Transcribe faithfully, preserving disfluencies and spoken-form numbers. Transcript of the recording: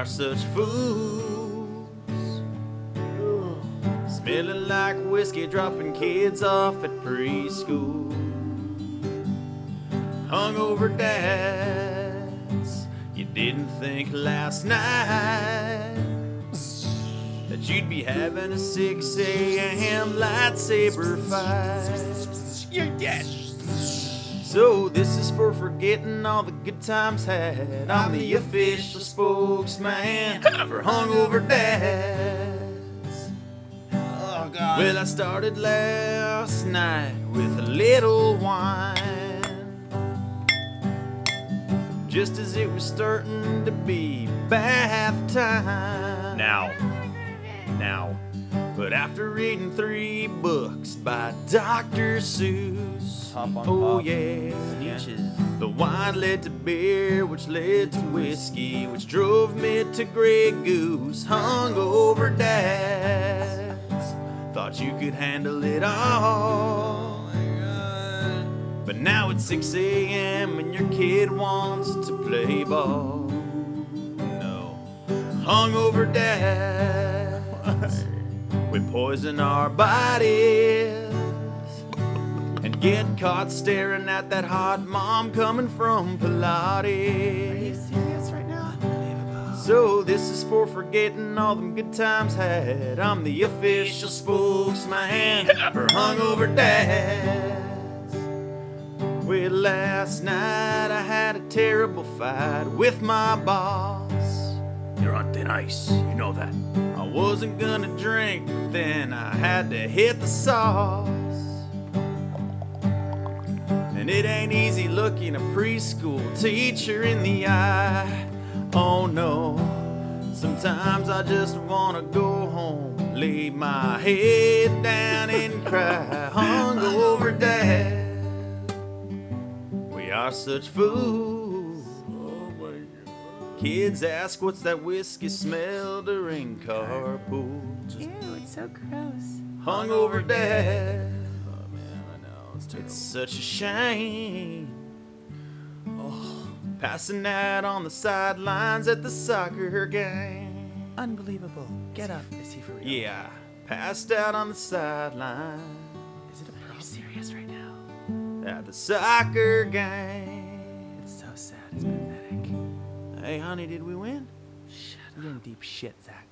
are such fools, smelling like whiskey, dropping kids off at preschool. Hungover dads, you didn't think last night that you'd be having a six a.m. lightsaber fight. You're dead. So this is for forgetting all the good times had. I'm the official spokesman for hungover dads. Oh, God. Well, I started last night with a little wine, just as it was starting to be bath time. Now. Now. But after reading three books by Doctor Seuss, Hop on oh pop. yeah, Snitches. the wine led to beer, which led to whiskey, which drove me to Grey Goose. Hungover dads thought you could handle it all, but now it's six a.m. and your kid wants to play ball. No, hungover dads, we poison our bodies and get caught staring at that hot mom coming from Pilates. Are you serious right now? Unbelievable. So this is for forgetting all them good times had. I'm the official spokesman for hungover dads. Well, last night I had a terrible fight with my boss. You're on thin ice. You know that. I wasn't gonna drink, but then I had to hit the sauce. And it ain't easy looking a preschool teacher in the eye. Oh no, sometimes I just wanna go home, lay my head down and cry. Hungover dad, we are such fools. Kids ask what's that whiskey smell during carpool. Ew, it's so gross. Hungover dad. Oh man, I know, it's terrible. It's such a shame. Oh, passing out on the sidelines at the soccer game. Unbelievable. Get up. Is he for real? Yeah, passed out on the sideline Is it a Are you problem? serious right now? at the soccer game. It's so sad. It's pathetic. Hey honey, did we win? Shut You're in deep shit, Zach.